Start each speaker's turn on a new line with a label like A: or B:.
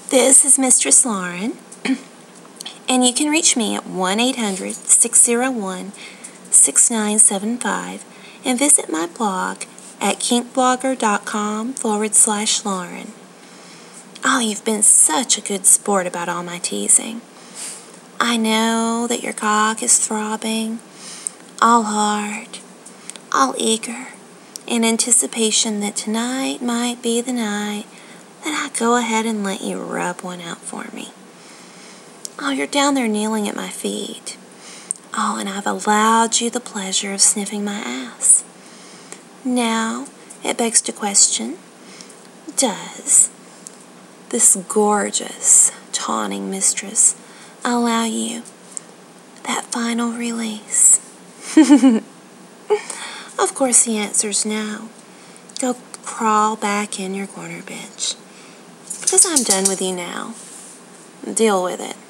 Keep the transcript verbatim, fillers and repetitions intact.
A: This is Mistress Lauren, and you can reach me at one eight hundred, six oh one, six nine seven five and visit my blog at kinkblogger.com forward slash Lauren. Oh, you've been such a good sport about all my teasing. I know that your cock is throbbing, all hard, all eager, in anticipation that tonight might be the night that I go ahead and let you rub one out for me. Oh, you're down there kneeling at my feet. Oh, and I've allowed you the pleasure of sniffing my ass. Now, it begs to question, does this gorgeous, taunting mistress allow you that final release? Of course the answer's no. Go crawl back in your corner, bitch. Because I'm done with you now. Deal with it.